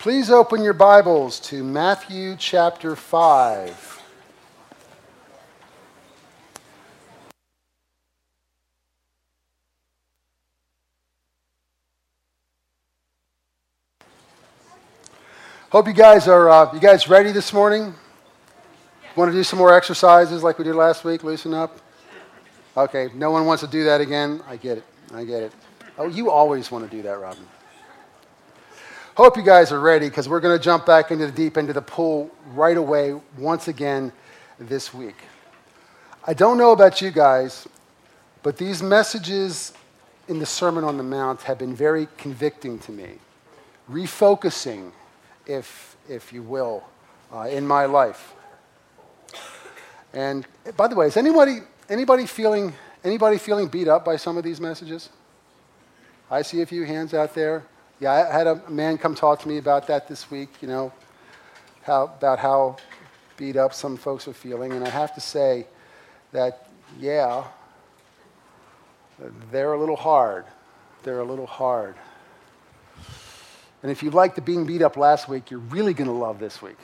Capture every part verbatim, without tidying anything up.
Please open your Bibles to Matthew chapter five. Hope you guys are uh, you guys ready this morning? Want to do some more exercises like we did last week? Loosen up. Okay, no one wants to do that again. I get it. I get it. Oh, you always want to do that, Robin. Hope you guys are ready because we're going to jump back into the deep end of the pool right away once again this week. I don't know about you guys, but these messages in the Sermon on the Mount have been very convicting to me, refocusing, if if you will, uh, in my life. And by the way, is anybody anybody feeling anybody feeling beat up by some of these messages? I see a few hands out there. Yeah, I had a man come talk to me about that this week, you know, how, about how beat up some folks are feeling. And I have to say that, yeah, they're a little hard. They're a little hard. And if you liked the being beat up last week, you're really going to love this week.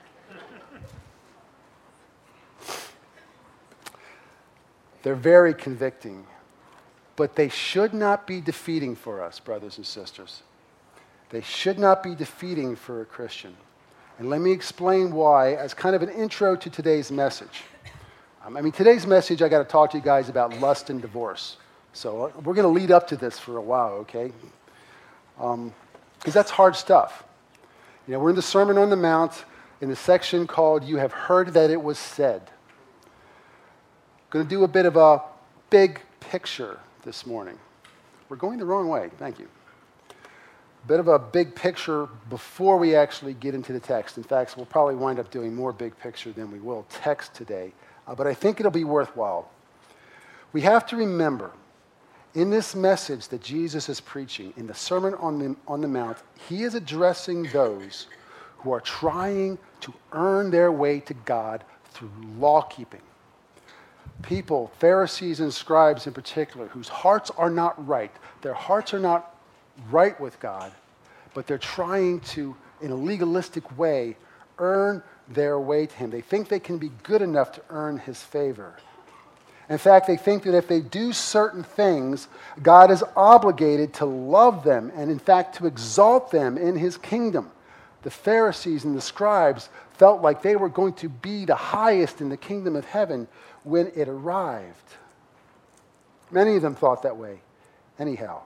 They're very convicting, but they should not be defeating for us, brothers and sisters. They should not be defeating for a Christian. And let me explain why as kind of an intro to today's message. Um, I mean, today's message, I got to talk to you guys about lust and divorce. So uh, we're going to lead up to this for a while, okay? Because um, that's hard stuff. You know, we're in the Sermon on the Mount in the section called You Have Heard That It Was Said. Going to do a bit of a big picture this morning. We're going the wrong way. Thank you. Bit of a big picture before we actually get into the text. In fact, we'll probably wind up doing more big picture than we will text today. Uh, but I think it'll be worthwhile. We have to remember, in this message that Jesus is preaching, in the Sermon on the, on the Mount, he is addressing those who are trying to earn their way to God through law-keeping. People, Pharisees and scribes in particular, whose hearts are not right. Their hearts are not right with God, but they're trying to, in a legalistic way, earn their way to him. They think they can be good enough to earn his favor. In fact, they think that if they do certain things, God is obligated to love them and, in fact, to exalt them in his kingdom. The Pharisees and the scribes felt like they were going to be the highest in the kingdom of heaven when it arrived. Many of them thought that way. Anyhow,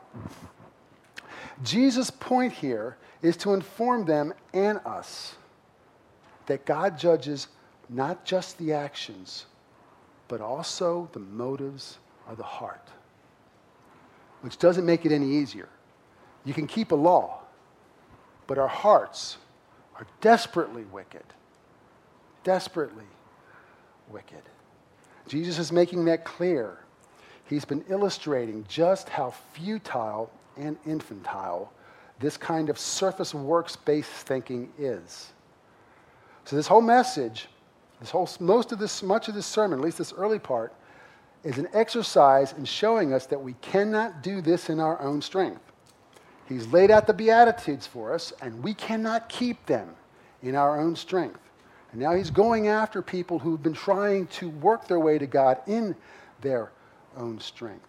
Jesus' point here is to inform them and us that God judges not just the actions, but also the motives of the heart, which doesn't make it any easier. You can keep a law, but our hearts are desperately wicked, desperately wicked. Jesus is making that clear. He's been illustrating just how futile and infantile this kind of surface works-based thinking is. So this whole message, this whole most of this, much of this sermon, at least this early part, is an exercise in showing us that we cannot do this in our own strength. He's laid out the Beatitudes for us, and we cannot keep them in our own strength. And now he's going after people who've been trying to work their way to God in their own strength.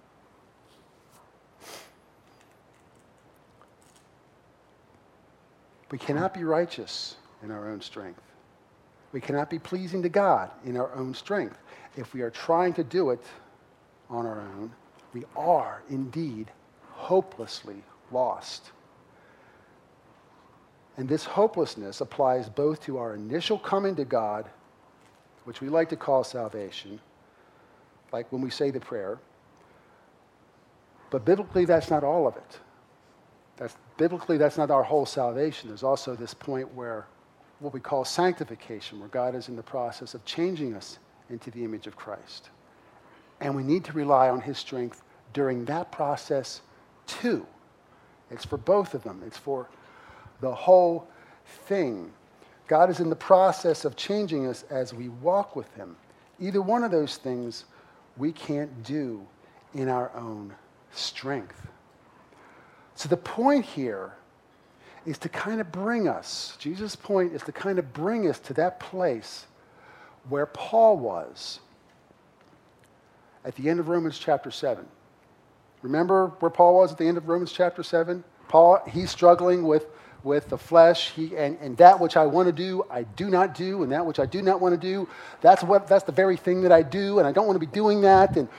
We cannot be righteous in our own strength. We cannot be pleasing to God in our own strength. If we are trying to do it on our own, we are indeed hopelessly lost. And this hopelessness applies both to our initial coming to God, which we like to call salvation, like when we say the prayer, but biblically that's not all of it. That's, biblically, that's not our whole salvation. There's also this point where what we call sanctification, where God is in the process of changing us into the image of Christ. And we need to rely on his strength during that process too. It's for both of them. It's for the whole thing. God is in the process of changing us as we walk with him. Either one of those things we can't do in our own strength. So the point here is to kind of bring us, Jesus' point is to kind of bring us to that place where Paul was at the end of Romans chapter seven. Remember where Paul was at the end of Romans chapter seven? Paul, he's struggling with, with the flesh, he, and, and that which I want to do, I do not do, and that which I do not want to do, that's what that's the very thing that I do, and I don't want to be doing that. And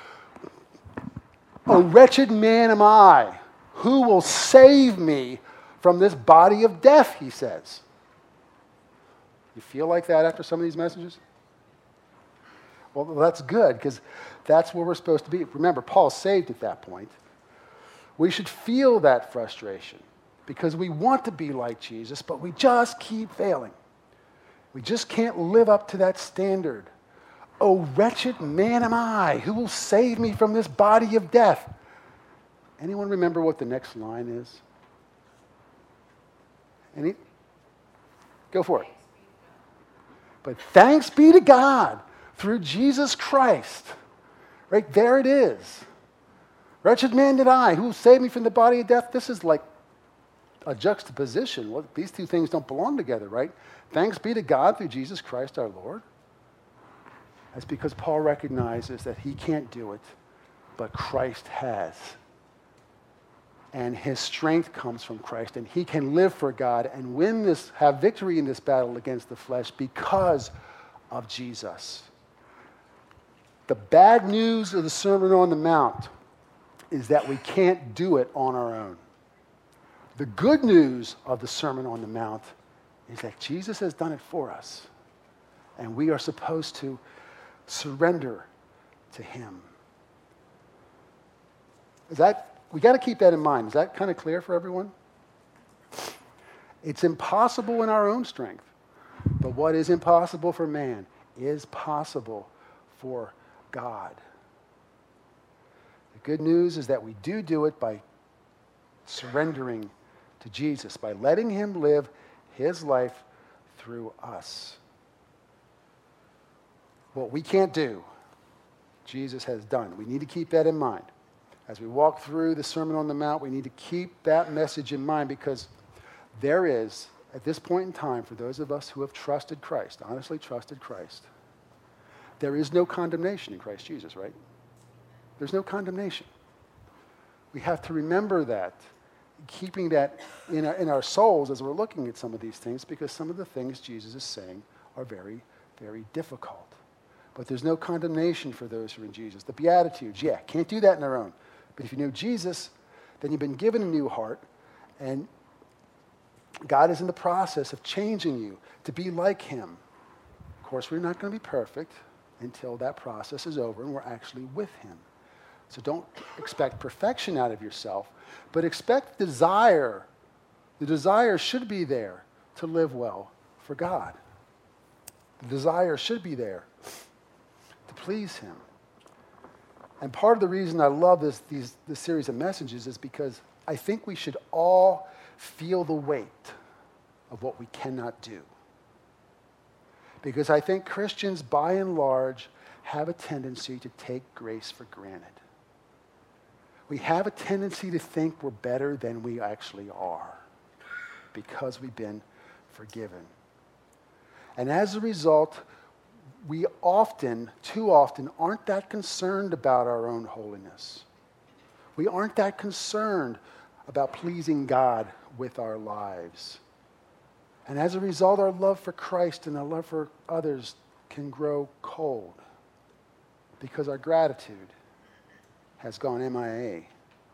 a wretched man am I, who will save me from this body of death, he says. You feel like that after some of these messages? Well, that's good, because that's where we're supposed to be. Remember, Paul's saved at that point. We should feel that frustration because we want to be like Jesus, but we just keep failing. We just can't live up to that standard. Oh, wretched man am I, who will save me from this body of death? Anyone remember what the next line is? Any? Go for it. But thanks be to God through Jesus Christ. Right there it is. Wretched man did I, who will save me from the body of death. This is like a juxtaposition. Well, these two things don't belong together, right? Thanks be to God through Jesus Christ our Lord. That's because Paul recognizes that he can't do it, but Christ has. And his strength comes from Christ, and he can live for God and win this, have victory in this battle against the flesh because of Jesus. The bad news of the Sermon on the Mount is that we can't do it on our own. The good news of the Sermon on the Mount is that Jesus has done it for us, and we are supposed to surrender to him. Is that, we got to keep that in mind. Is that kind of clear for everyone? It's impossible in our own strength, but what is impossible for man is possible for God. The good news is that we do do it by surrendering to Jesus, by letting him live his life through us. What we can't do, Jesus has done. We need to keep that in mind. As we walk through the Sermon on the Mount, we need to keep that message in mind because there is, at this point in time, for those of us who have trusted Christ, honestly trusted Christ, there is no condemnation in Christ Jesus, right? There's no condemnation. We have to remember that, keeping that in our, in our souls as we're looking at some of these things, because some of the things Jesus is saying are very, very difficult. But there's no condemnation for those who are in Jesus. The Beatitudes, yeah, can't do that on our own. But if you know Jesus, then you've been given a new heart, and God is in the process of changing you to be like him. Of course, we're not going to be perfect until that process is over and we're actually with him. So don't expect perfection out of yourself, but expect desire. The desire should be there to live well for God. The desire should be there to please him. And part of the reason I love this, these, this series of messages is because I think we should all feel the weight of what we cannot do. Because I think Christians, by and large, have a tendency to take grace for granted. We have a tendency to think we're better than we actually are because we've been forgiven. And as a result, we often, too often, aren't that concerned about our own holiness. We aren't that concerned about pleasing God with our lives. And as a result, our love for Christ and our love for others can grow cold because our gratitude has gone M I A.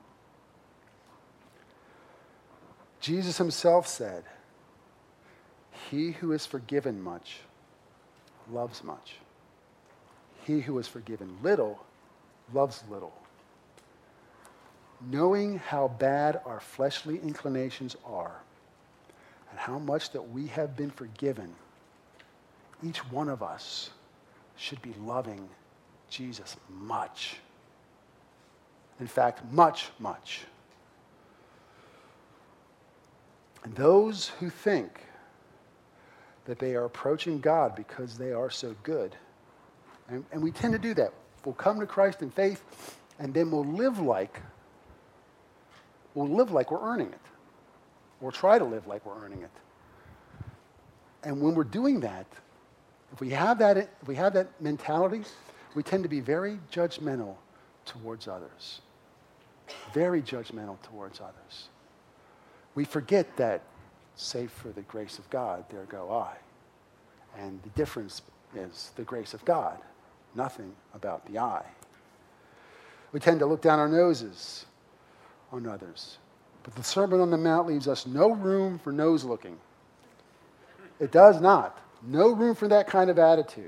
Jesus himself said, "He who is forgiven much loves much. He who is forgiven little loves little." Knowing how bad our fleshly inclinations are and how much that we have been forgiven, each one of us should be loving Jesus much. In fact, much, much. And those who think that they are approaching God because they are so good, and, and we tend to do that. We'll come to Christ in faith, and then we'll live like, we'll live like we're earning it. or try to live like we're earning it. And when we're doing that, if we have that, if we have that mentality, we tend to be very judgmental towards others. Very judgmental towards others. We forget that, save for the grace of God, there go I. And the difference is the grace of God, nothing about the I. We tend to look down our noses on others. But the Sermon on the Mount leaves us no room for nose looking. It does not. No room for that kind of attitude.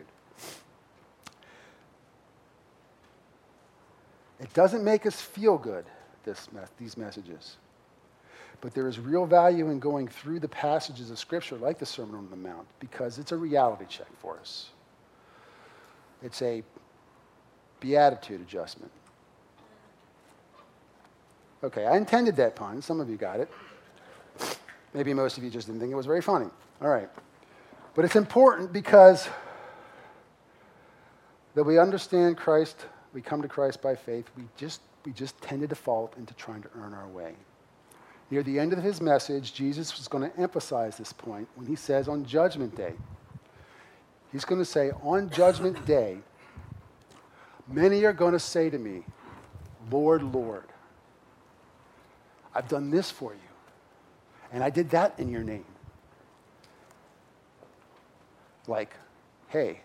It doesn't make us feel good, this, these messages. But there is real value in going through the passages of Scripture like the Sermon on the Mount because it's a reality check for us. It's a beatitude adjustment. Okay, I intended that pun. Some of you got it. Maybe most of you just didn't think it was very funny. All right. But it's important because that we understand Christ, we come to Christ by faith, we just, we just tend to default into trying to earn our way. Near the end of his message, Jesus was going to emphasize this point when he says on Judgment Day. He's going to say, on Judgment Day, many are going to say to me, Lord, Lord, I've done this for you, and I did that in your name. Like, hey,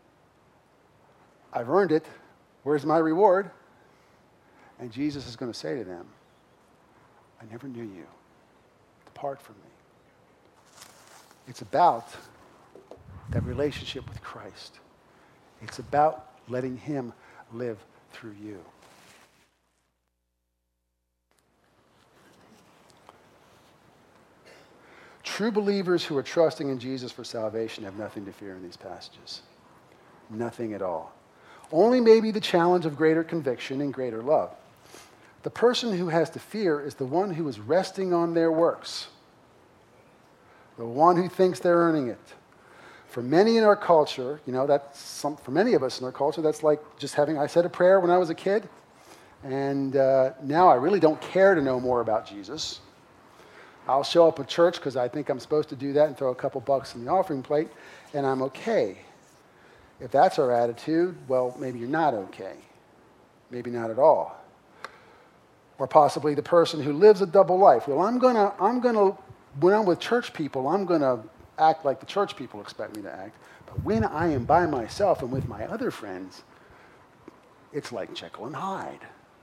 I've earned it. Where's my reward? And Jesus is going to say to them, I never knew you. Depart from me. It's about that relationship with Christ. It's about letting him live through you. True believers who are trusting in Jesus for salvation have nothing to fear in these passages. Nothing at all. Only maybe the challenge of greater conviction and greater love. The person who has to fear is the one who is resting on their works. The one who thinks they're earning it. For many in our culture, you know, that's some, for many of us in our culture, that's like just having, I said a prayer when I was a kid, and uh, now I really don't care to know more about Jesus. I'll show up at church because I think I'm supposed to do that and throw a couple bucks in the offering plate, and I'm okay. If that's our attitude, well, maybe you're not okay. Maybe not at all. Or possibly the person who lives a double life. Well, I'm gonna, I'm gonna, when I'm with church people, I'm gonna act like the church people expect me to act. But when I am by myself and with my other friends, it's like Jekyll and Hyde.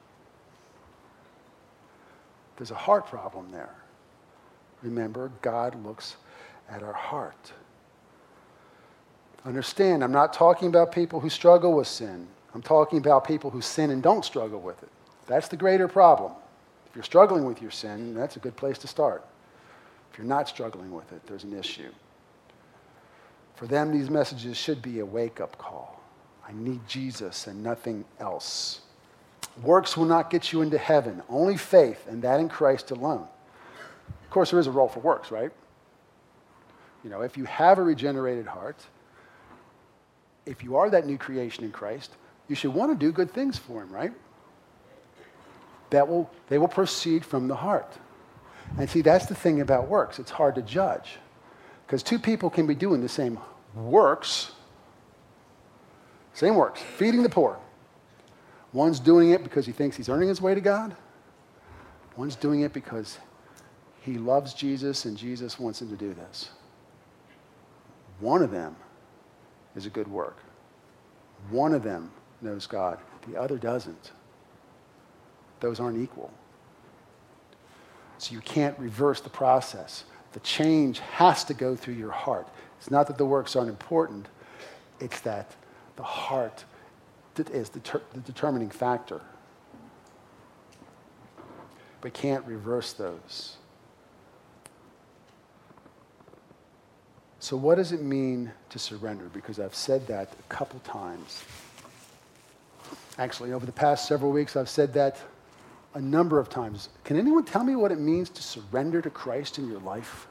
There's a heart problem there. Remember, God looks at our heart. Understand, I'm not talking about people who struggle with sin. I'm talking about people who sin and don't struggle with it. That's the greater problem. If you're struggling with your sin, that's a good place to start. If you're not struggling with it, there's an issue. For them, these messages should be a wake-up call. I need Jesus and nothing else. Works will not get you into heaven. Only faith, and that in Christ alone. Of course, there is a role for works, right? You know, if you have a regenerated heart, if you are that new creation in Christ, you should want to do good things for him, right? That will, they will proceed from the heart. And see, that's the thing about works. It's hard to judge. Because two people can be doing the same works, same works, feeding the poor. One's doing it because he thinks he's earning his way to God. One's doing it because he loves Jesus and Jesus wants him to do this. One of them is a good work. One of them knows God. The other doesn't. Those aren't equal. So you can't reverse the process. The change has to go through your heart. It's not that the works aren't important. It's that the heart is the, ter- the determining factor. We can't reverse those. So what does it mean to surrender? Because I've said that a couple times. Actually, over the past several weeks, I've said that a number of times. Can anyone tell me what it means to surrender to Christ in your life?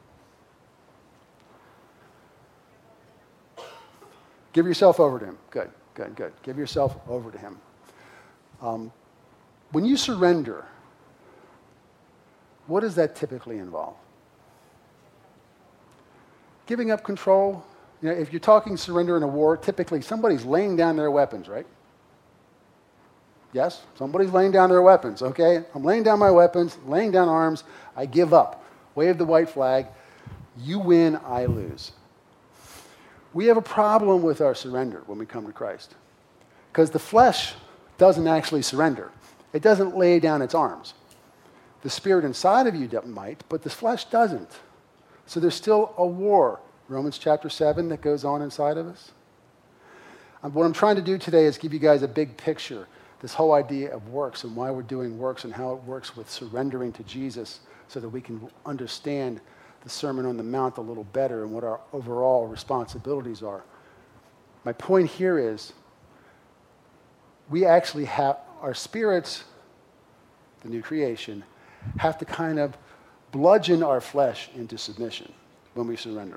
Give yourself over to him. Good, good, good. Give yourself over to him. Um, when you surrender, what does that typically involve? Giving up control. You know, if you're talking surrender in a war, typically somebody's laying down their weapons, right? Yes, somebody's laying down their weapons, okay? I'm laying down my weapons, laying down arms, I give up. Wave the white flag. You win, I lose. We have a problem with our surrender when we come to Christ because the flesh doesn't actually surrender. It doesn't lay down its arms. The spirit inside of you might, but the flesh doesn't. So there's still a war, Romans chapter seven, that goes on inside of us. And what I'm trying to do today is give you guys a big picture, this whole idea of works and why we're doing works and how it works with surrendering to Jesus so that we can understand the Sermon on the Mount a little better and what our overall responsibilities are. My point here is we actually have, our spirits, the new creation, have to kind of bludgeon our flesh into submission when we surrender.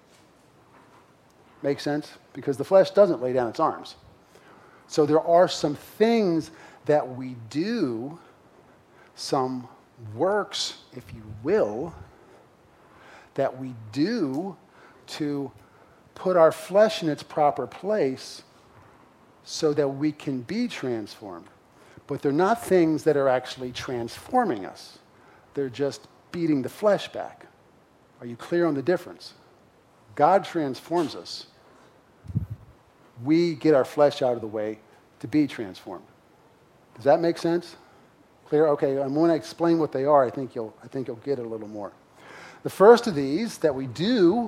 Make sense? Because the flesh doesn't lay down its arms. So there are some things that we do, some works, if you will, that we do to put our flesh in its proper place so that we can be transformed. But they're not things that are actually transforming us. They're just beating the flesh back. Are you clear on the difference? God transforms us. We get our flesh out of the way to be transformed. Does that make sense? Clear? Okay, I'm going to explain what they are. I think you'll, I think you'll get it a little more. The first of these that we do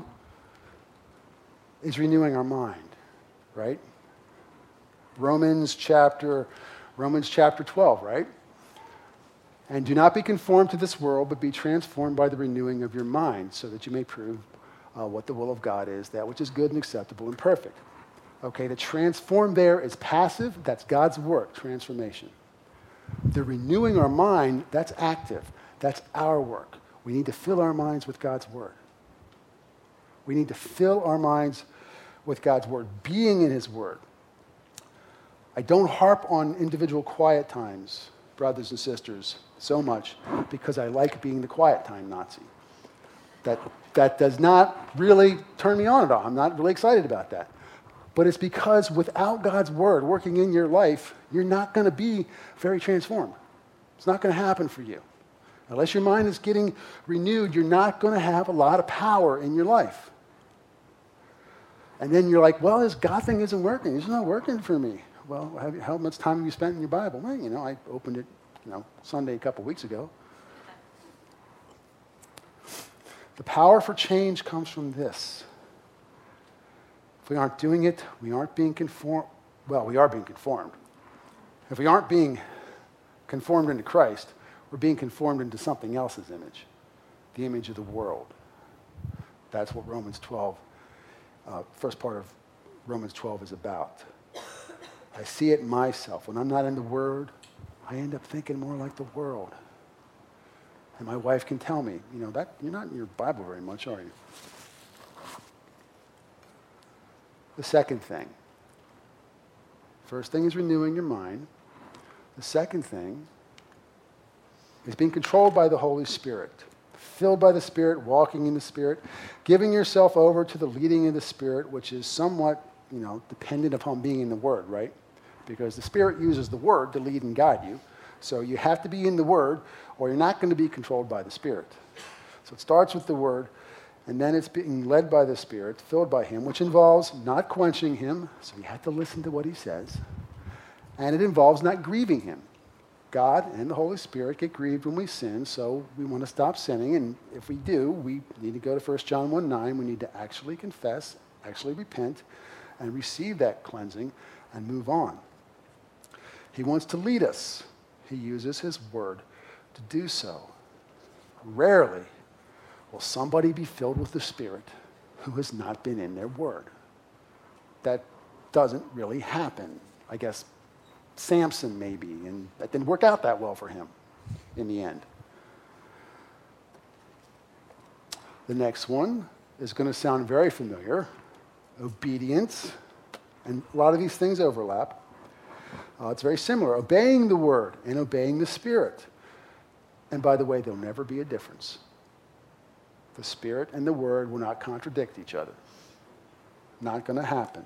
is renewing our mind, right? Romans chapter, Romans chapter twelve, right? And do not be conformed to this world, but be transformed by the renewing of your mind, so that you may prove uh, what the will of God is, that which is good and acceptable and perfect. Okay, to transform there is passive. That's God's work, transformation. The renewing our mind, that's active. That's our work. We need to fill our minds with God's word. We need to fill our minds with God's word, being in his word. I don't harp on individual quiet times, brothers and sisters, so much because I like being the quiet time Nazi. That, that does not really turn me on at all. I'm not really excited about that. But it's because without God's word working in your life, you're not going to be very transformed. It's not going to happen for you. Unless your mind is getting renewed, you're not going to have a lot of power in your life. And then you're like, well, this God thing isn't working. It's not working for me. Well, have you, how much time have you spent in your Bible? Well, you know, I opened it, you know, Sunday a couple weeks ago. The power for change comes from this. If we aren't doing it, we aren't being conformed. Well, we are being conformed. If we aren't being conformed into Christ, we're being conformed into something else's image, the image of the world. That's what Romans twelve, uh, first part of Romans twelve is about. I see it myself. When I'm not in the Word, I end up thinking more like the world. And my wife can tell me, you know, that you're not in your Bible very much, are you? The second thing. First thing is renewing your mind. The second thing is being controlled by the Holy Spirit, filled by the Spirit, walking in the Spirit, giving yourself over to the leading of the Spirit, which is somewhat, you know, dependent upon being in the Word, right? Because the Spirit uses the Word to lead and guide you. So you have to be in the Word, or you're not going to be controlled by the Spirit. So it starts with the Word, and then it's being led by the Spirit, filled by Him, which involves not quenching Him, so you have to listen to what He says, and it involves not grieving Him. God and the Holy Spirit get grieved when we sin, so we want to stop sinning, and if we do, we need to go to First John one nine. We need to actually confess, actually repent, and receive that cleansing, and move on. He wants to lead us. He uses His Word to do so. Rarely will somebody be filled with the Spirit who has not been in their Word. That doesn't really happen. I guess Samson maybe, and that didn't work out that well for him in the end. The next one is going to sound very familiar. Obedience, and a lot of these things overlap. Uh, it's very similar. Obeying the Word and obeying the Spirit. And by the way, there'll never be a difference. The Spirit and the Word will not contradict each other. Not going to happen.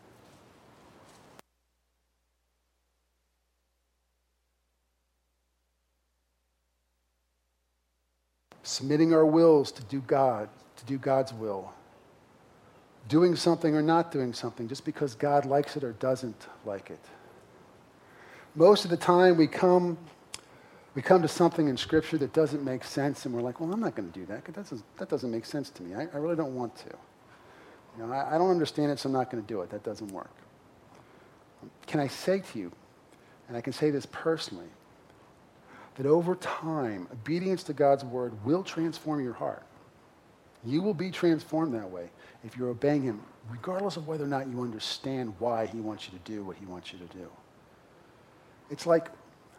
Submitting our wills to do God, to do God's will. Doing something or not doing something just because God likes it or doesn't like it. Most of the time we come, we come to something in Scripture that doesn't make sense, and we're like, well, I'm not going to do that because that doesn't, that doesn't make sense to me. I, I really don't want to. You know, I, I don't understand it, so I'm not going to do it. That doesn't work. Can I say to you, and I can say this personally, that over time, obedience to God's word will transform your heart. You will be transformed that way if you're obeying him, regardless of whether or not you understand why he wants you to do what he wants you to do. It's like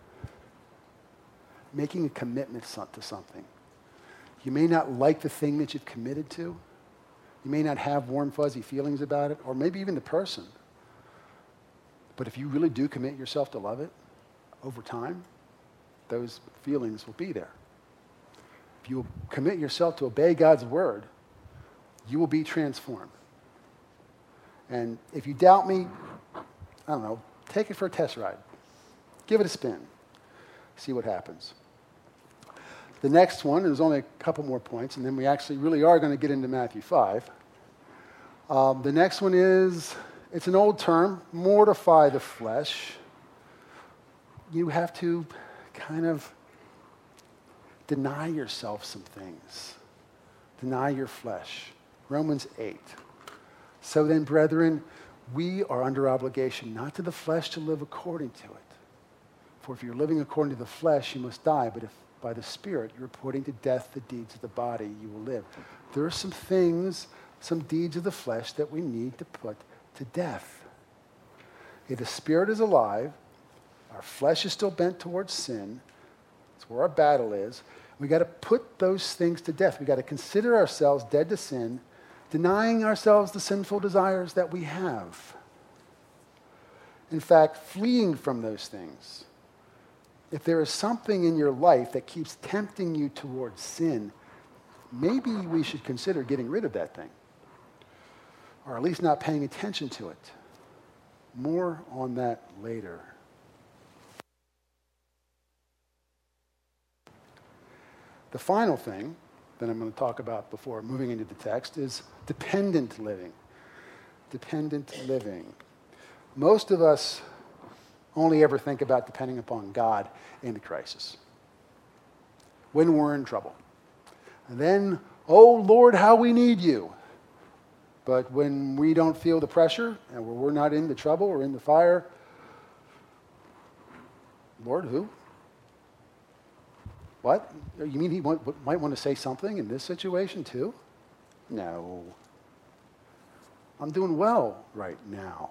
making a commitment to something. You may not like the thing that you've committed to. You may not have warm, fuzzy feelings about it, or maybe even the person. But if you really do commit yourself to love it, over time, those feelings will be there. If you commit yourself to obey God's word, you will be transformed. And if you doubt me, I don't know, take it for a test ride. Give it a spin. See what happens. The next one, there's only a couple more points, and then we actually really are going to get into Matthew five. Um, the next one is, it's an old term, mortify the flesh. You have to kind of deny yourself some things. Deny your flesh. Romans eight. So then, brethren, we are under obligation not to the flesh to live according to it. For if you're living according to the flesh, you must die. But if by the Spirit you're putting to death the deeds of the body, you will live. There are some things, some deeds of the flesh that we need to put to death. If the Spirit is alive, our flesh is still bent towards sin. That's where our battle is. We got to put those things to death. We got to consider ourselves dead to sin, denying ourselves the sinful desires that we have. In fact, fleeing from those things. If there is something in your life that keeps tempting you towards sin, maybe we should consider getting rid of that thing, or at least not paying attention to it. More on that later. The final thing that I'm going to talk about before moving into the text is dependent living. Dependent living. Most of us only ever think about depending upon God in the crisis, when we're in trouble. And then, oh Lord, how we need you. But when we don't feel the pressure and when we're not in the trouble or in the fire, Lord, who? What? You mean he want, might want to say something in this situation too? No. I'm doing well right now.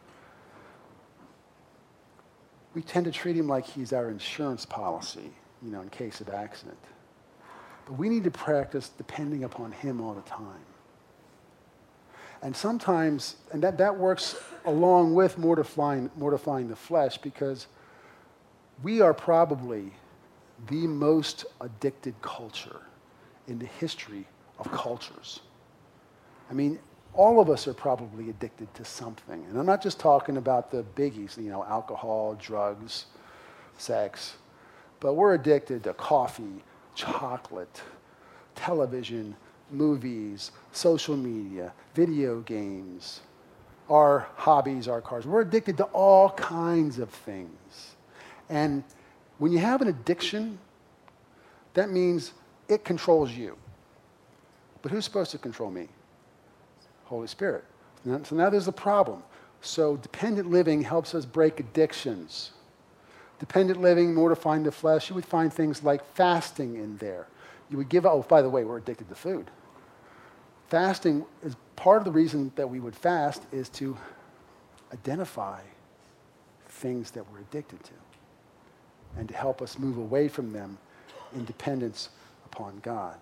We tend to treat him like he's our insurance policy, you know, in case of accident. But we need to practice depending upon him all the time. And sometimes, and that, that works along with mortifying, mortifying the flesh, because we are probably the most addicted culture in the history of cultures. I mean, all of us are probably addicted to something. And I'm not just talking about the biggies, you know, alcohol, drugs, sex, but we're addicted to coffee, chocolate, television, movies, social media, video games, our hobbies, our cars. We're addicted to all kinds of things. And when you have an addiction, that means it controls you. But who's supposed to control me? Holy Spirit. So now there's a problem. So dependent living helps us break addictions. Dependent living, mortifying the flesh, you would find things like fasting in there. You would give up, oh, by the way, we're addicted to food. Fasting is part of the reason that we would fast is to identify things that we're addicted to and to help us move away from them in dependence upon God.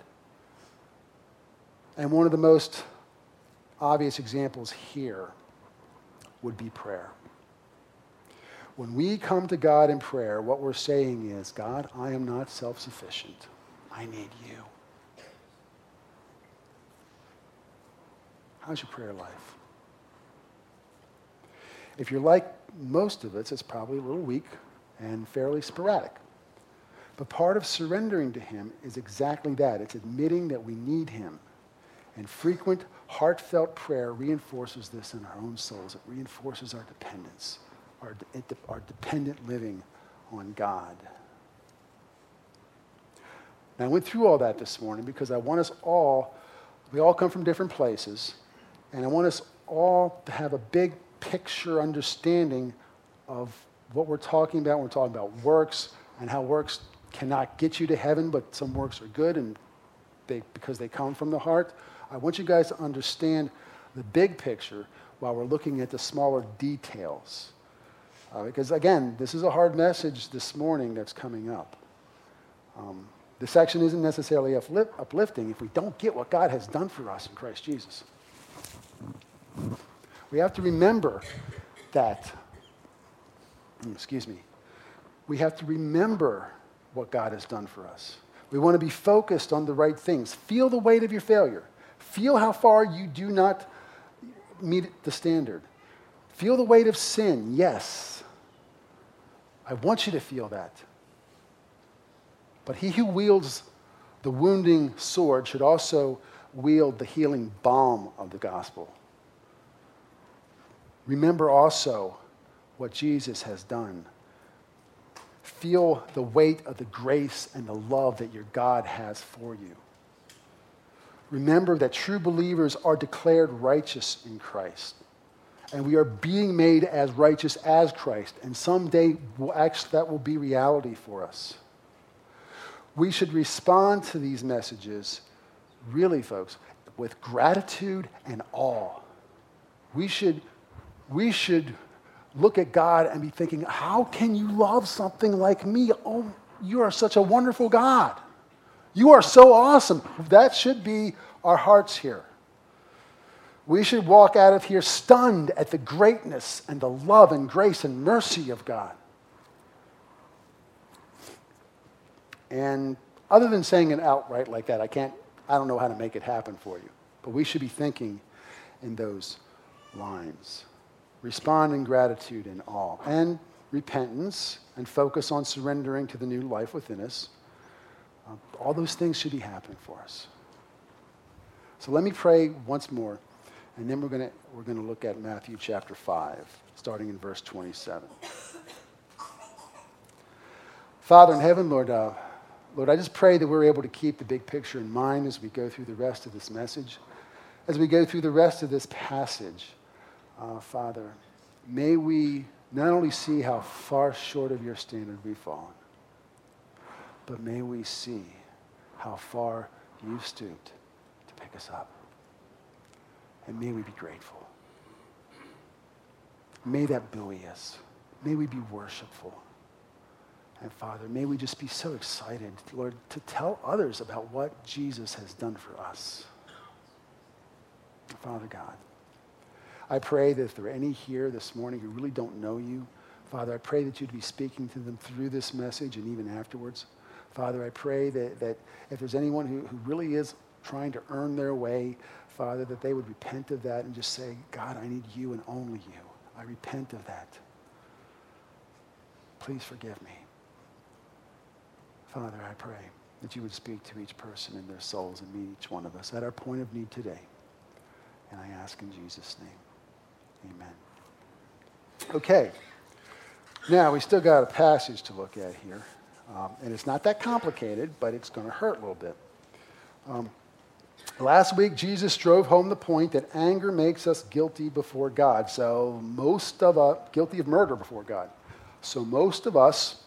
And one of the most obvious examples here would be prayer. When we come to God in prayer, what we're saying is, God, I am not self-sufficient. I need you. How's your prayer life? If you're like most of us, it's probably a little weak and fairly sporadic. But part of surrendering to him is exactly that. It's admitting that we need him. And frequent, heartfelt prayer reinforces this in our own souls. It reinforces our dependence, our, our dependent living on God. Now, I went through all that this morning because I want us all, we all come from different places, and I want us all to have a big picture understanding of what we're talking about. We're talking about works and how works cannot get you to heaven, but some works are good and they, because they come from the heart. I want you guys to understand the big picture while we're looking at the smaller details. Uh, because again, this is a hard message this morning that's coming up. Um, the section isn't necessarily uplift, uplifting if we don't get what God has done for us in Christ Jesus. We have to remember that, excuse me, we have to remember what God has done for us. We want to be focused on the right things. Feel the weight of your failure. Feel how far you do not meet the standard. Feel the weight of sin, yes. I want you to feel that. But he who wields the wounding sword should also wield the healing balm of the gospel. Remember also what Jesus has done. Feel the weight of the grace and the love that your God has for you. Remember that true believers are declared righteous in Christ. And we are being made as righteous as Christ. And someday will actually, that will be reality for us. We should respond to these messages, really, folks, with gratitude and awe. We should, we should look at God and be thinking, how can you love something like me? Oh, you are such a wonderful God. You are so awesome. That should be our hearts here. We should walk out of here stunned at the greatness and the love and grace and mercy of God. And other than saying it outright like that, I can't, I don't know how to make it happen for you. But we should be thinking in those lines. Respond in gratitude and awe and repentance and focus on surrendering to the new life within us. Uh, all those things should be happening for us. So let me pray once more, and then we're going to we're going to look at Matthew chapter five, starting in verse twenty-seven. Father in heaven, Lord, uh, Lord, I just pray that we're able to keep the big picture in mind as we go through the rest of this message, as we go through the rest of this passage. Uh, Father, may we not only see how far short of your standard we've fallen, but may we see how far you've stooped to pick us up. And may we be grateful. May that buoy us. May we be worshipful. And Father, may we just be so excited, Lord, to tell others about what Jesus has done for us. Father God, I pray that if there are any here this morning who really don't know you, Father, I pray that you'd be speaking to them through this message and even afterwards. Father, I pray that, that if there's anyone who, who really is trying to earn their way, Father, that they would repent of that and just say, God, I need you and only you. I repent of that. Please forgive me. Father, I pray that you would speak to each person in their souls and meet each one of us at our point of need today. And I ask in Jesus' name. Amen. Okay. Now, we still got a passage to look at here. Um, and it's not that complicated, but it's going to hurt a little bit. Um, last week, Jesus drove home the point that anger makes us guilty before God. So most of us, guilty of murder before God. So most of us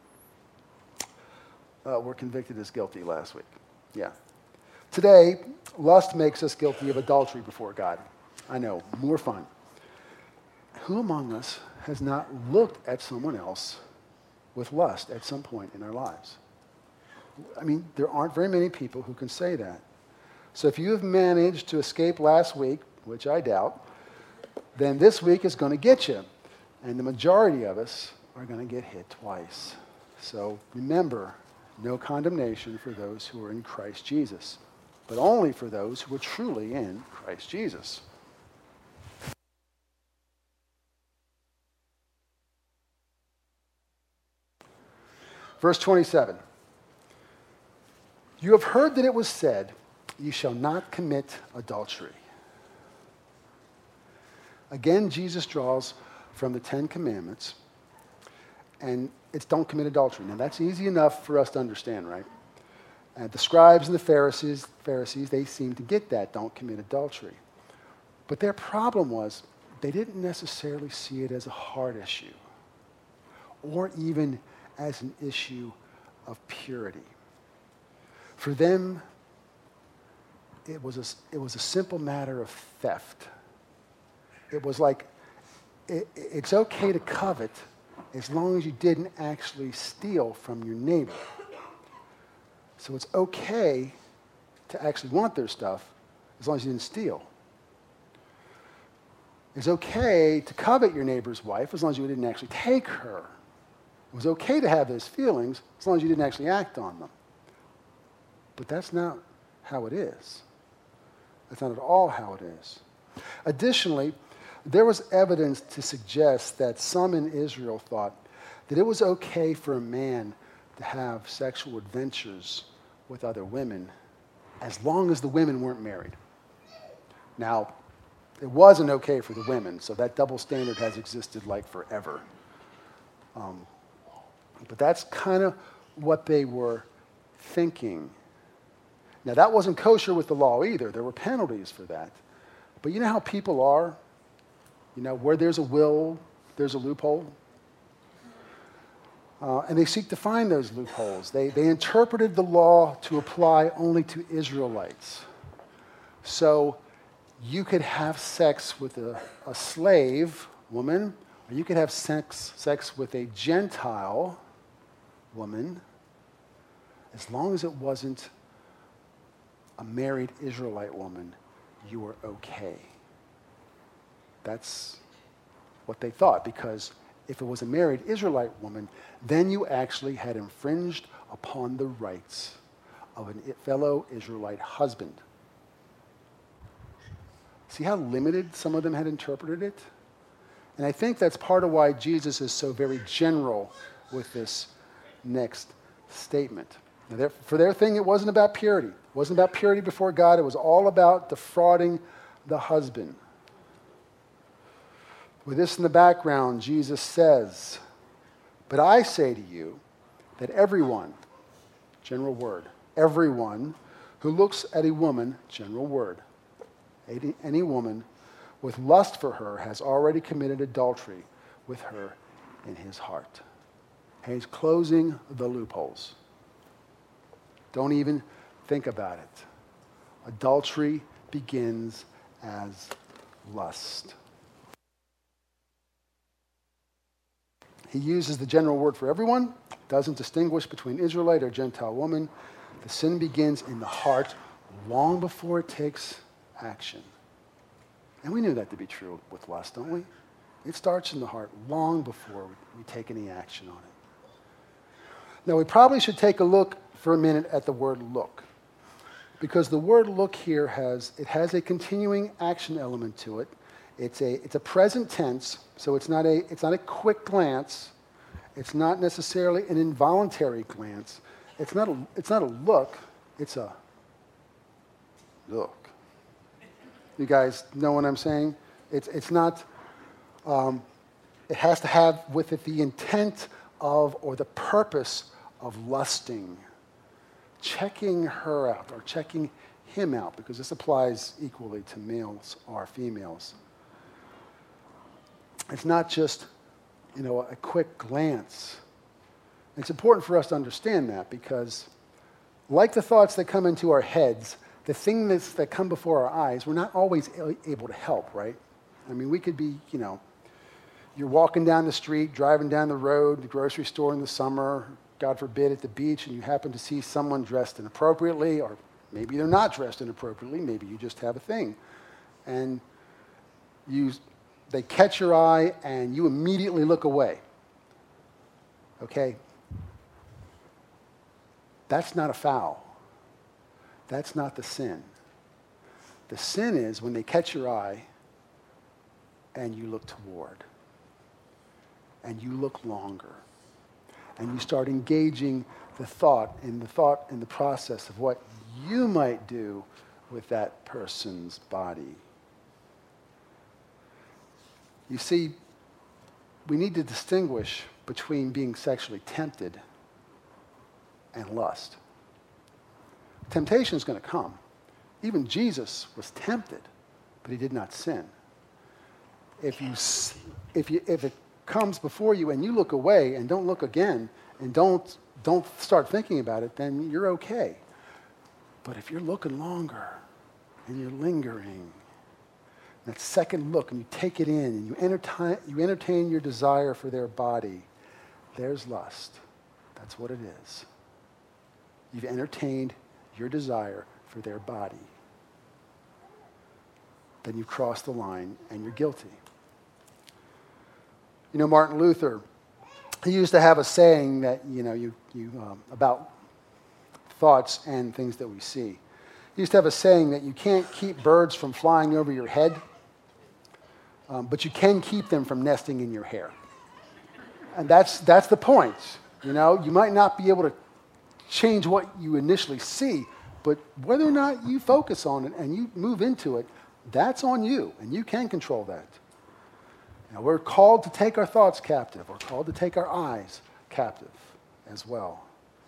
uh, were convicted as guilty last week. Yeah. Today, lust makes us guilty of adultery before God. I know, more fun. Who among us has not looked at someone else with lust at some point in our lives? I mean, there aren't very many people who can say that. So if you have managed to escape last week, which I doubt, then this week is going to get you. And the majority of us are going to get hit twice. So remember, no condemnation for those who are in Christ Jesus, but only for those who are truly in Christ Jesus. Verse twenty-seven. You have heard that it was said, you shall not commit adultery. Again, Jesus draws from the Ten Commandments, and it's don't commit adultery. Now, that's easy enough for us to understand, right? And the scribes and the Pharisees, Pharisees, they seemed to get that, don't commit adultery. But their problem was they didn't necessarily see it as a heart issue or even as an issue of purity. For them, it was a, it was a simple matter of theft. It was like, it, it's okay to covet as long as you didn't actually steal from your neighbor. So it's okay to actually want their stuff as long as you didn't steal. It's okay to covet your neighbor's wife as long as you didn't actually take her. It was okay to have those feelings as long as you didn't actually act on them. But that's not how it is. That's not at all how it is. Additionally, there was evidence to suggest that some in Israel thought that it was okay for a man to have sexual adventures with other women as long as the women weren't married. Now, it wasn't okay for the women, so that double standard has existed like forever. Um, but that's kind of what they were thinking. Now, that wasn't kosher with the law either. There were penalties for that. But you know how people are? You know, where there's a will, there's a loophole. Uh, and they seek to find those loopholes. They, they interpreted the law to apply only to Israelites. So you could have sex with a, a slave woman, or you could have sex, sex with a Gentile woman, as long as it wasn't a married Israelite woman, you were okay. That's what they thought, because if it was a married Israelite woman, then you actually had infringed upon the rights of a fellow Israelite husband. See how limited some of them had interpreted it? And I think that's part of why Jesus is so very general with this next statement. Now, their, for their thing, it wasn't about purity. It wasn't about purity before God. It was all about defrauding the husband. With this in the background, Jesus says, "But I say to you that everyone," general word, everyone who looks at a woman, general word, any, any woman with lust for her has already committed adultery with her in his heart. And he's closing the loopholes. Don't even think about it. Adultery begins as lust. He uses the general word for everyone, doesn't distinguish between Israelite or Gentile woman. The sin begins in the heart long before it takes action. And we knew that to be true with lust, don't we? It starts in the heart long before we take any action on it. Now, we probably should take a look for a minute at the word look, because the word look here has, it has a continuing action element to it. It's a, it's a present tense, so it's not a, it's not a quick glance. It's not necessarily an involuntary glance. It's not a, it's not a look. It's a look. You guys know what I'm saying? It's, it's not, um, it has to have with it the intent of or the purpose of lusting, checking her out or checking him out, because this applies equally to males or females. It's not just, you know, a quick glance. It's important for us to understand that, because like the thoughts that come into our heads, the things that come before our eyes, we're not always able to help, right? I mean, we could be, you know, you're walking down the street, driving down the road, the grocery store in the summer, God forbid, at the beach, and you happen to see someone dressed inappropriately, or maybe they're not dressed inappropriately, maybe you just have a thing. And you they catch your eye and you immediately look away. Okay? That's not a foul. That's not the sin. The sin is when they catch your eye and you look toward, and you look longer, and you start engaging the thought in the thought in the process of what you might do with that person's body. You see, we need to distinguish between being sexually tempted and lust. Temptation is going to come. Even Jesus was tempted, but he did not sin. If you, if you, if it comes before you and you look away and don't look again and don't, don't start thinking about it, then you're okay. But if you're looking longer and you're lingering, that second look and you take it in and you entertain, you entertain your desire for their body, there's lust. That's what it is. You've entertained your desire for their body. Then you've crossed the line and you're guilty. You know, Martin Luther, he used to have a saying that, you know, you, you um, about thoughts and things that we see. He used to have a saying that you can't keep birds from flying over your head, um, but you can keep them from nesting in your hair. And that's, that's the point. You know, you might not be able to change what you initially see, but whether or not you focus on it and you move into it, that's on you, and you can control that. Now, we're called to take our thoughts captive. We're called to take our eyes captive as well.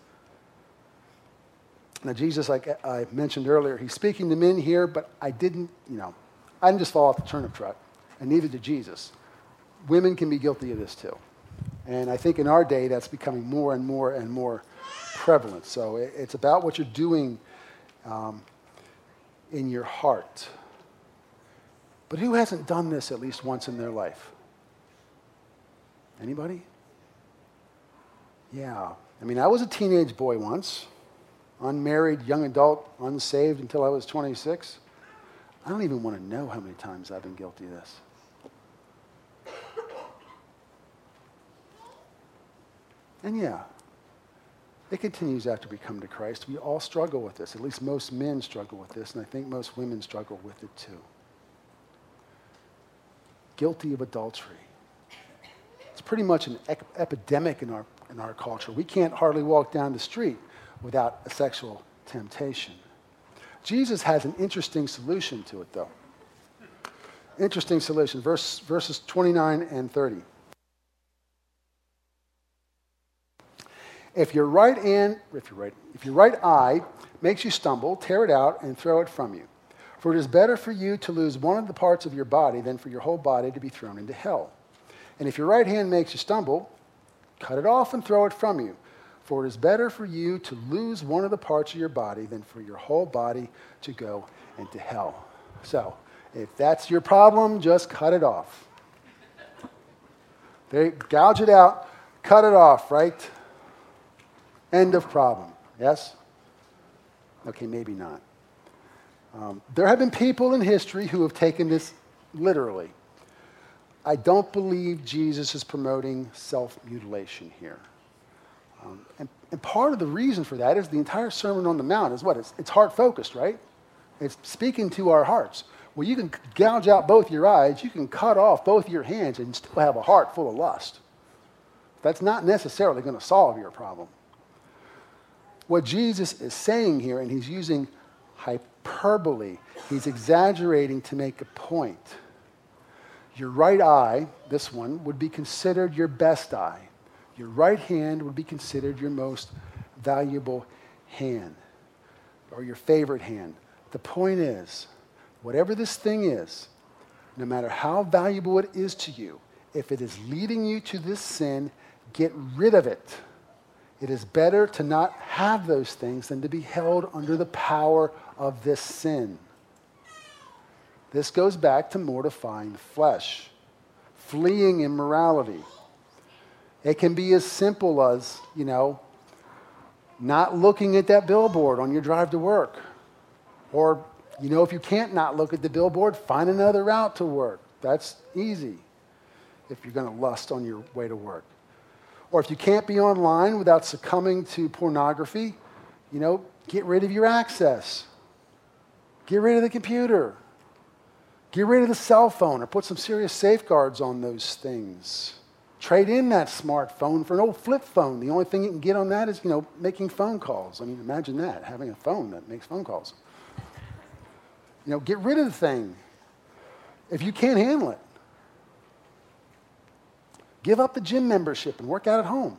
Now, Jesus, like I mentioned earlier, he's speaking to men here, but I didn't, you know, I didn't just fall off the turnip truck, and neither did Jesus. Women can be guilty of this too. And I think in our day, that's becoming more and more and more prevalent. So it's about what you're doing um, in your heart. But who hasn't done this at least once in their life? Anybody? Yeah. I mean, I was a teenage boy once, unmarried, young adult, unsaved until I was twenty-six. I don't even want to know how many times I've been guilty of this. And yeah, it continues after we come to Christ. We all struggle with this. At least most men struggle with this, and I think most women struggle with it too. Guilty of adultery. It's pretty much an ep- epidemic in our, in our culture. We can't hardly walk down the street without a sexual temptation. Jesus has an interesting solution to it, though. Interesting solution. Verse, verses twenty-nine and thirty. If your right hand, if your right, if your right eye makes you stumble, tear it out and throw it from you. For it is better for you to lose one of the parts of your body than for your whole body to be thrown into hell. And if your right hand makes you stumble, cut it off and throw it from you. For it is better for you to lose one of the parts of your body than for your whole body to go into hell. So, if that's your problem, just cut it off. They gouge it out, cut it off, right? End of problem. Yes? Okay, maybe not. Um, there have been people in history who have taken this literally. I don't believe Jesus is promoting self-mutilation here. Um, and, and part of the reason for that is the entire Sermon on the Mount is what? It's, it's heart-focused, right? It's speaking to our hearts. Well, you can gouge out both your eyes, you can cut off both your hands and still have a heart full of lust. That's not necessarily going to solve your problem. What Jesus is saying here, and he's using hyperbole, he's exaggerating to make a point. Your right eye, this one, would be considered your best eye. Your right hand would be considered your most valuable hand, or your favorite hand. The point is, whatever this thing is, no matter how valuable it is to you, if it is leading you to this sin, get rid of it. It is better to not have those things than to be held under the power of this sin. This goes back to mortifying the flesh, fleeing immorality. It can be as simple as, you know, not looking at that billboard on your drive to work. Or, you know, if you can't not look at the billboard, find another route to work. That's easy if you're going to lust on your way to work. Or if you can't be online without succumbing to pornography, you know, get rid of your access. Get rid of the computer. Get rid of the cell phone or put some serious safeguards on those things. Trade in that smartphone for an old flip phone. The only thing you can get on that is, you know, making phone calls. I mean, imagine that, having a phone that makes phone calls. You know, get rid of the thing if you can't handle it. Give up the gym membership and work out at home.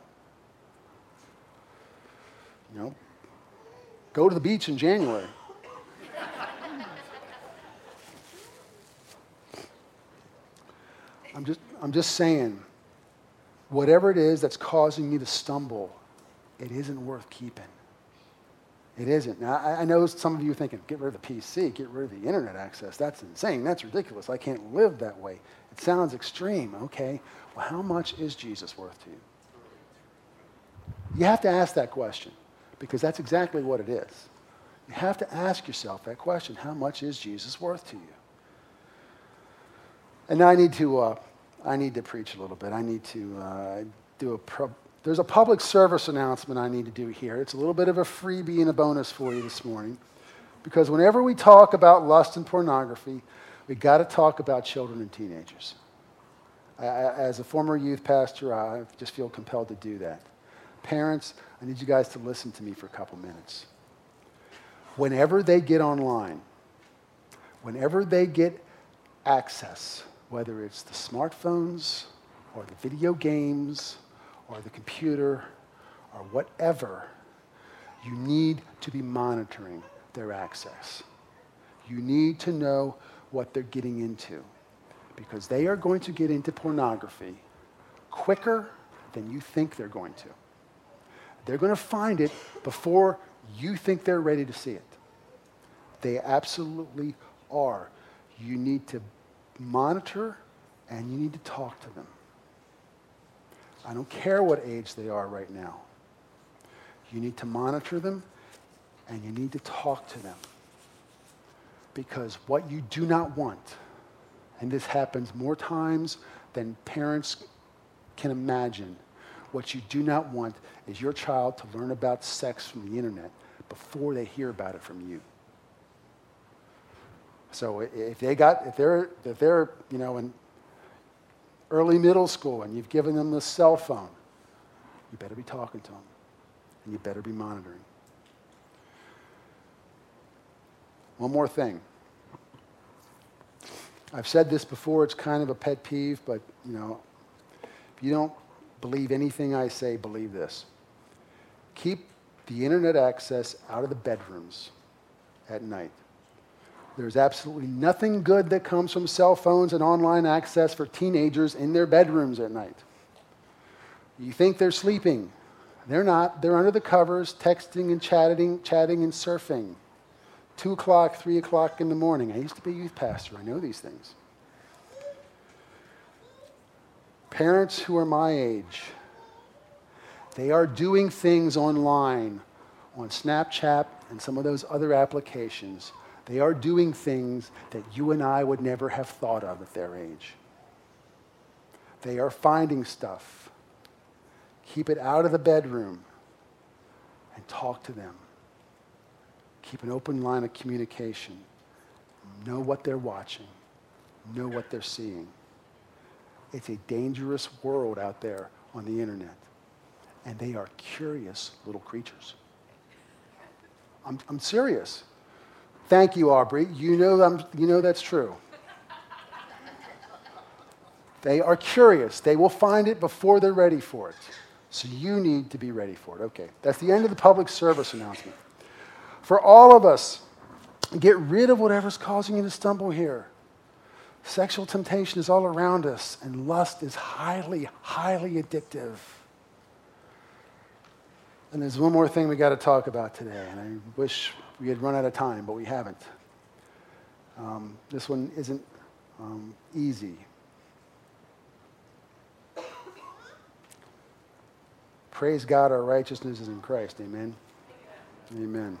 You know, go to the beach in January. I'm just, I'm just saying, whatever it is that's causing you to stumble, it isn't worth keeping. It isn't. Now, I, I know some of you are thinking, get rid of the P C, get rid of the internet access. That's insane. That's ridiculous. I can't live that way. It sounds extreme. Okay, well, how much is Jesus worth to you? You have to ask that question because that's exactly what it is. You have to ask yourself that question. How much is Jesus worth to you? And now I need to, uh, I need to preach a little bit. I need to uh, do a, pro- there's a public service announcement I need to do here. It's a little bit of a freebie and a bonus for you this morning. Because whenever we talk about lust and pornography, we got to talk about children and teenagers. I, I, as a former youth pastor, I just feel compelled to do that. Parents, I need you guys to listen to me for a couple minutes. Whenever they get online, whenever they get access, whether it's the smartphones or the video games or the computer or whatever, you need to be monitoring their access. You need to know what they're getting into because they are going to get into pornography quicker than you think they're going to. They're going to find it before you think they're ready to see it. They absolutely are. You need to monitor and you need to talk to them. I don't care what age they are right now. You need to monitor them and you need to talk to them. Because what you do not want, and this happens more times than parents can imagine, what you do not want is your child to learn about sex from the internet before they hear about it from you. So if they got, if they're, if they're, you know, in early middle school and you've given them the cell phone, you better be talking to them and you better be monitoring. One more thing. I've said this before, it's kind of a pet peeve, but, you know, if you don't believe anything I say, believe this. Keep the internet access out of the bedrooms at night. There's absolutely nothing good that comes from cell phones and online access for teenagers in their bedrooms at night. You think they're sleeping. They're not. They're under the covers, texting and chatting, chatting and surfing. Two o'clock, three o'clock in the morning. I used to be a youth pastor. I know these things. Parents who are my age, they are doing things online, on Snapchat and some of those other applications. They are doing things that you and I would never have thought of at their age. They are finding stuff. Keep it out of the bedroom and talk to them. Keep an open line of communication. Know what they're watching. Know what they're seeing. It's a dangerous world out there on the internet. And they are curious little creatures. I'm, I'm serious. Thank you, Aubrey. You know, I'm, you know that's true. They are curious. They will find it before they're ready for it. So you need to be ready for it. Okay, that's the end of the public service announcement. For all of us, get rid of whatever's causing you to stumble here. Sexual temptation is all around us, and lust is highly, highly addictive. And there's one more thing we got to talk about today, and I wish we had run out of time, but we haven't. Um, this one isn't um, easy. Praise God, our righteousness is in Christ. Amen? Amen.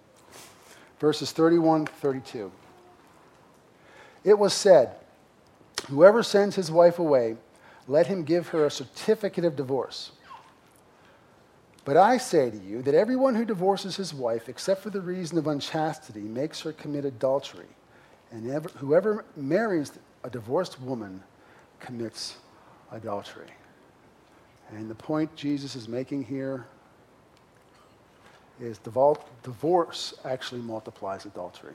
Verses thirty-one to thirty-two. It was said, Whoever sends his wife away, let him give her a certificate of divorce. But I say to you that everyone who divorces his wife, except for the reason of unchastity, makes her commit adultery. And ever, whoever marries a divorced woman commits adultery. And the point Jesus is making here is divorce actually multiplies adultery.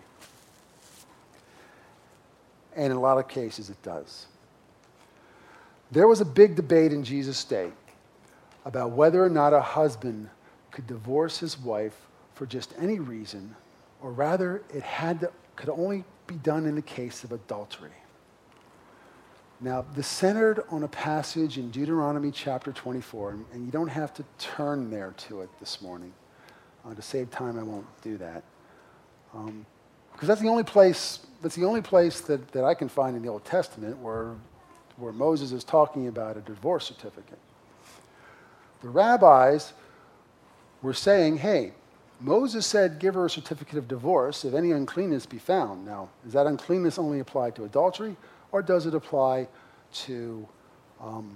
And in a lot of cases it does. There was a big debate in Jesus' day about whether or not a husband could divorce his wife for just any reason, or rather it had to, could only be done in the case of adultery. Now, this centered on a passage in Deuteronomy chapter twenty-four, and, and you don't have to turn there to it this morning. Uh, to save time, I won't do that. Um, because that's the only place, that's the only place that, that I can find in the Old Testament where, where Moses is talking about a divorce certificate. The rabbis were saying, hey, Moses said, give her a certificate of divorce if any uncleanness be found. Now, is that uncleanness only applied to adultery, or does it apply to um,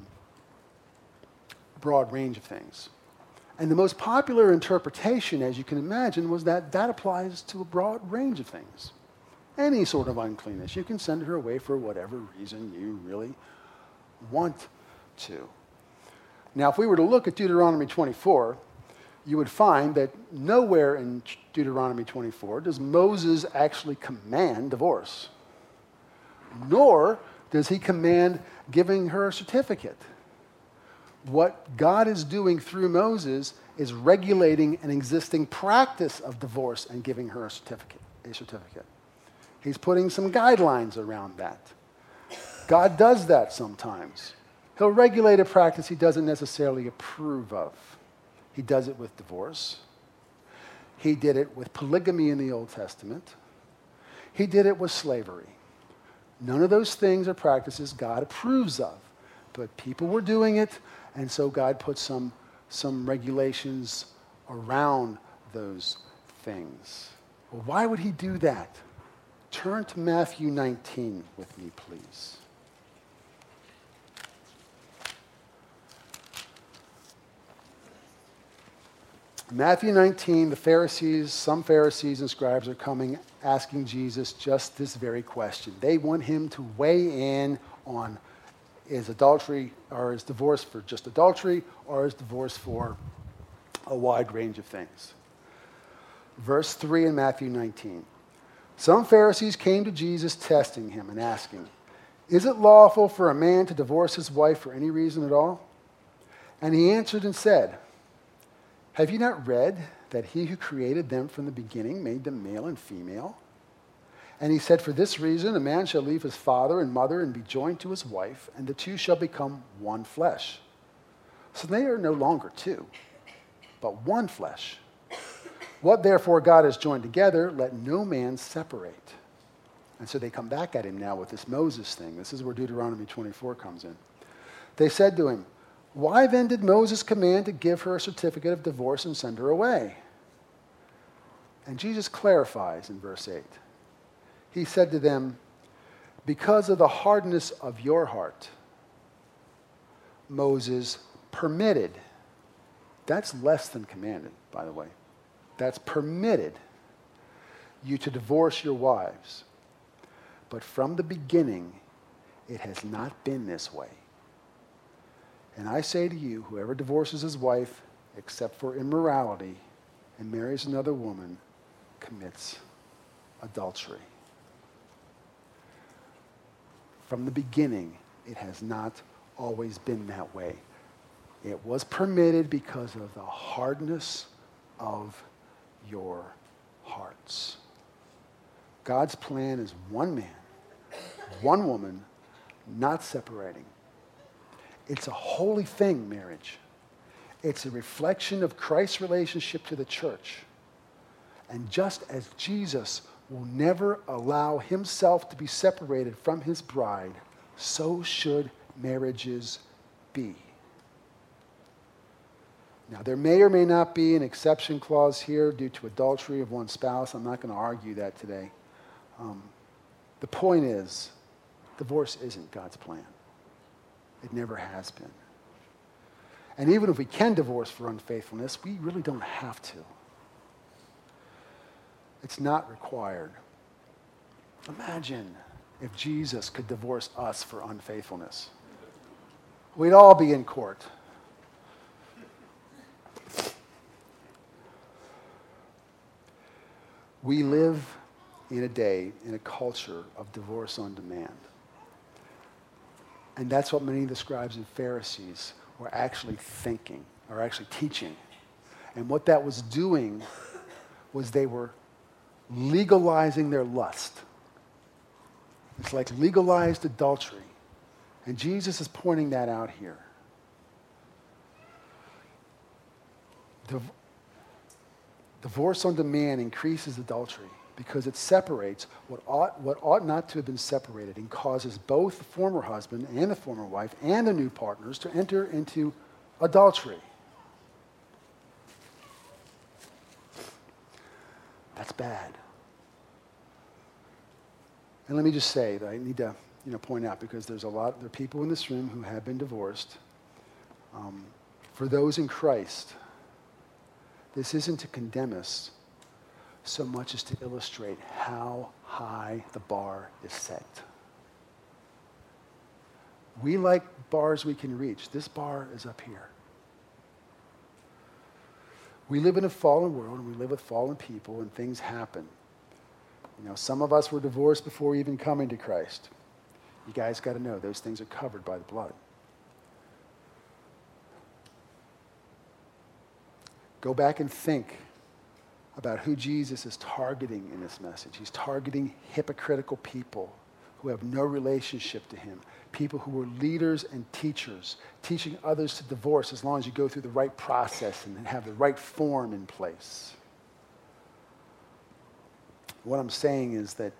a broad range of things? And the most popular interpretation, as you can imagine, was that that applies to a broad range of things. Any sort of uncleanness. You can send her away for whatever reason you really want to. Now, if we were to look at Deuteronomy twenty-four, you would find that nowhere in Deuteronomy twenty-four does Moses actually command divorce, nor does he command giving her a certificate. What God is doing through Moses is regulating an existing practice of divorce and giving her a certificate. A certificate. He's putting some guidelines around that. God does that sometimes. He'll regulate a practice he doesn't necessarily approve of. He does it with divorce. He did it with polygamy in the Old Testament. He did it with slavery. None of those things are practices God approves of, but people were doing it, and so God put some, some regulations around those things. Well, why would he do that? Turn to Matthew nineteen with me, please. Matthew nineteen, the Pharisees, some Pharisees and scribes are coming asking Jesus just this very question. They want him to weigh in on is adultery or is divorce for just adultery or is divorce for a wide range of things. Verse three in Matthew nineteen. Some Pharisees came to Jesus testing him and asking, is it lawful for a man to divorce his wife for any reason at all? And he answered and said, have you not read that he who created them from the beginning made them male and female? And he said, for this reason, a man shall leave his father and mother and be joined to his wife, and the two shall become one flesh. So they are no longer two, but one flesh. What therefore God has joined together, let no man separate. And so they come back at him now with this Moses thing. This is where Deuteronomy twenty-four comes in. They said to him, why then did Moses command to give her a certificate of divorce and send her away? And Jesus clarifies in verse eight. He said to them, because of the hardness of your heart, Moses permitted. That's less than commanded, by the way. That's permitted you to divorce your wives. But from the beginning, it has not been this way. And I say to you, whoever divorces his wife, except for immorality, and marries another woman, commits adultery. From the beginning, it has not always been that way. It was permitted because of the hardness of your hearts. God's plan is one man, one woman, not separating. It's a holy thing, marriage. It's a reflection of Christ's relationship to the church. And just as Jesus will never allow himself to be separated from his bride, so should marriages be. Now, there may or may not be an exception clause here due to adultery of one spouse. I'm not going to argue that today. Um, the point is, Divorce isn't God's plan. It never has been. And even if we can divorce for unfaithfulness, we really don't have to. It's not required. Imagine if Jesus could divorce us for unfaithfulness. We'd all be in court. We live in a day, in a culture of divorce on demand. And that's what many of the scribes and Pharisees were actually thinking, or actually teaching. And what that was doing was they were legalizing their lust. It's like legalized adultery. And Jesus is pointing that out here. Div- Divorce on demand increases adultery because it separates what ought, what ought not to have been separated and causes both the former husband and the former wife and the new partners to enter into adultery. That's bad. And let me just say that I need to you know, point out, because there's a lot, there are people in this room who have been divorced. Um, for those in Christ, this isn't to condemn us so much as to illustrate how high the bar is set. We like bars we can reach. This bar is up here. We live in a fallen world, and we live with fallen people, and things happen. You know, some of us were divorced before even coming to Christ. You guys got to know those things are covered by the blood. Go back and think about who Jesus is targeting in this message. He's targeting hypocritical people who have no relationship to him, people who were leaders and teachers, teaching others to divorce as long as you go through the right process and have the right form in place. What I'm saying is that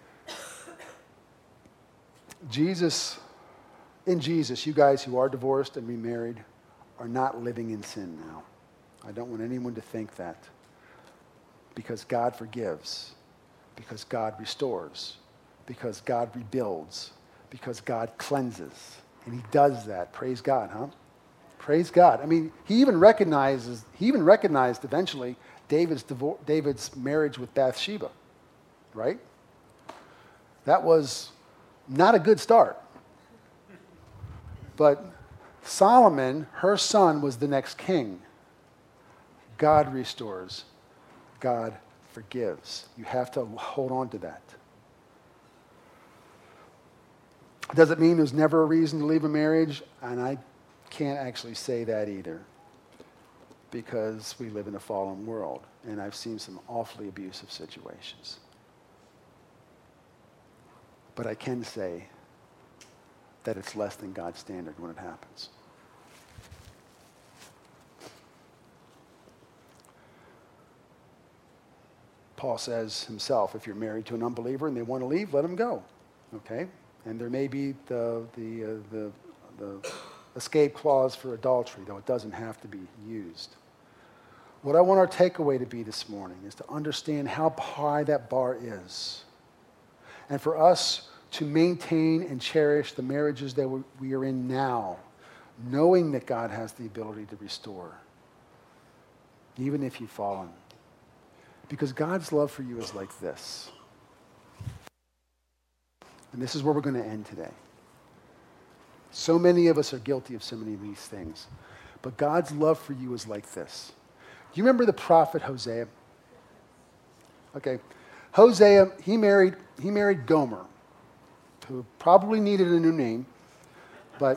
Jesus, in Jesus, you guys who are divorced and remarried are not living in sin now. I don't want anyone to think that. Because God forgives, because God restores, because God rebuilds, because God cleanses. And he does that. Praise God, huh? Praise God. I mean, he even recognizes, he even recognized eventually David's divor- David's marriage with Bathsheba, right? That was not a good start. But Solomon, her son, was the next king. God restores. God forgives. You have to hold on to that. Does it mean there's never a reason to leave a marriage? And I can't actually say that either, because we live in a fallen world, and I've seen some awfully abusive situations. But I can say that it's less than God's standard when it happens. Paul says himself, if you're married to an unbeliever and they want to leave, let them go. Okay? And there may be the, the, uh, the, the escape clause for adultery, though it doesn't have to be used. What I want our takeaway to be this morning is to understand how high that bar is. And for us to maintain and cherish the marriages that we are in now, knowing that God has the ability to restore, even if you've fallen. Because God's love for you is like this. And this is where we're going to end today. So many of us are guilty of so many of these things. But God's love for you is like this. Do you remember the prophet Hosea? Okay. Hosea, he married, he married Gomer, who probably needed a new name, but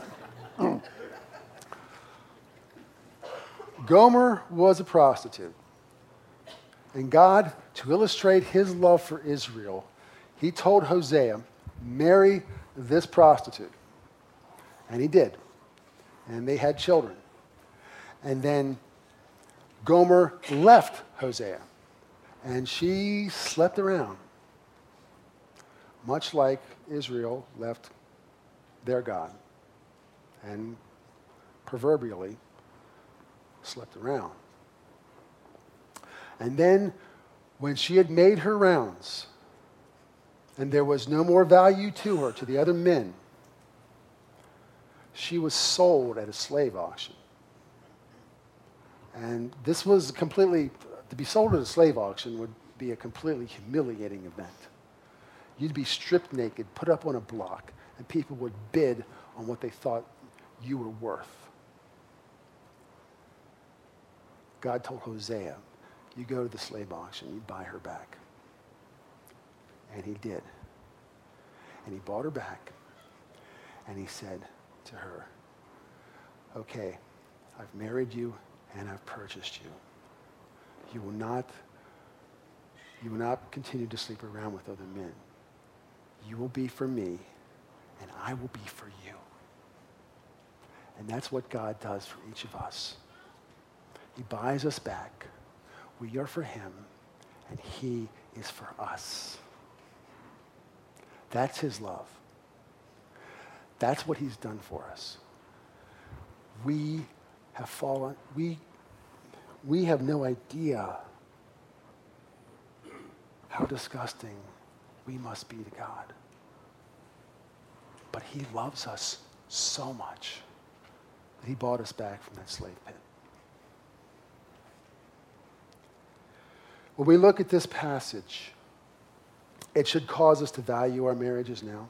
Gomer was a prostitute. And God, to illustrate his love for Israel, he told Hosea, marry this prostitute. And he did. And they had children. And then Gomer left Hosea. And she slept around, much like Israel left their God. And proverbially slept around. And then, when she had made her rounds and there was no more value to her, to the other men, she was sold at a slave auction. And this was completely, to be sold at a slave auction would be a completely humiliating event. You'd be stripped naked, put up on a block, and people would bid on what they thought you were worth. God told Hosea, you go to the slave auction, you buy her back. And he did. And he bought her back. And he said to her, okay, I've married you and I've purchased you. You will not, you will not continue to sleep around with other men. You will be for me, and I will be for you. And that's what God does for each of us. He buys us back. We are for him, and he is for us. That's his love. That's what he's done for us. We have fallen, we, we have no idea how disgusting we must be to God. But he loves us so much that he bought us back from that slave pit. When we look at this passage, it should cause us to value our marriages now.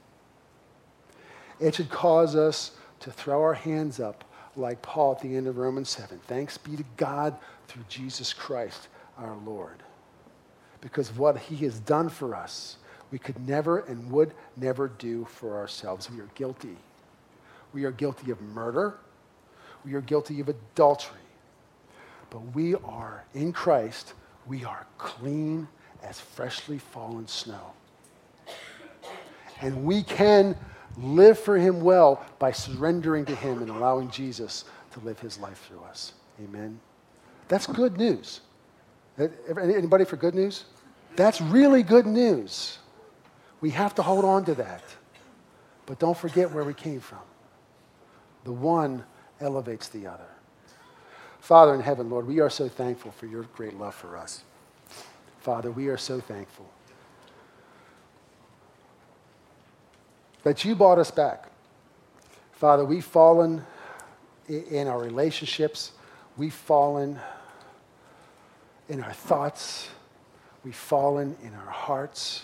It should cause us to throw our hands up like Paul at the end of Romans seven. Thanks be to God through Jesus Christ our Lord. Because what he has done for us, we could never and would never do for ourselves. We are guilty. We are guilty of murder. We are guilty of adultery. But we are, in Christ, we are clean as freshly fallen snow. And we can live for him well by surrendering to him and allowing Jesus to live his life through us. Amen. That's good news. Anybody for good news? That's really good news. We have to hold on to that. But don't forget where we came from. The one elevates the other. Father in heaven, Lord, we are so thankful for your great love for us. Father, we are so thankful that you bought us back. Father, we've fallen in our relationships. We've fallen in our thoughts. We've fallen in our hearts.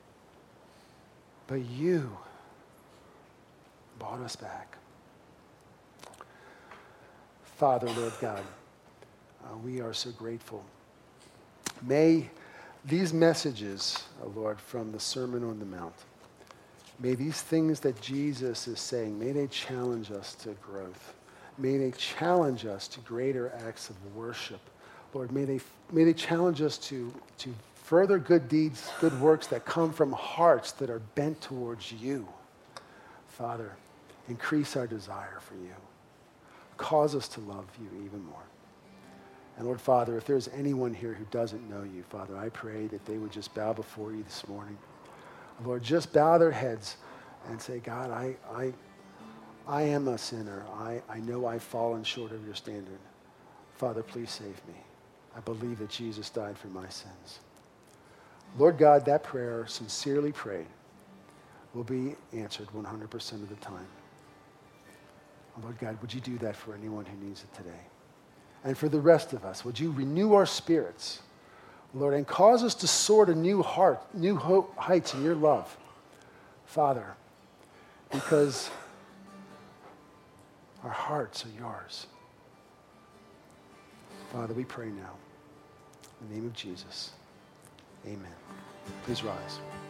But you bought us back. Father, Lord God, uh, we are so grateful. May these messages, uh, Lord, from the Sermon on the Mount, may these things that Jesus is saying, may they challenge us to growth. May they challenge us to greater acts of worship. Lord, may they, may they challenge us to, to further good deeds, good works that come from hearts that are bent towards you. Father, increase our desire for you. Cause us to love you even more. And Lord Father, if there's anyone here who doesn't know you, Father, I pray that they would just bow before you this morning. Lord, just bow their heads and say, God, I, I, I am a sinner. I, I know I've fallen short of your standard. Father, please save me. I believe that Jesus died for my sins. Lord God, that prayer, sincerely prayed, will be answered one hundred percent of the time. Lord God, would you do that for anyone who needs it today? And for the rest of us, would you renew our spirits, Lord, and cause us to soar to new heart, new hope, heights in your love, Father, because our hearts are yours. Father, we pray now. In the name of Jesus, amen. Please rise.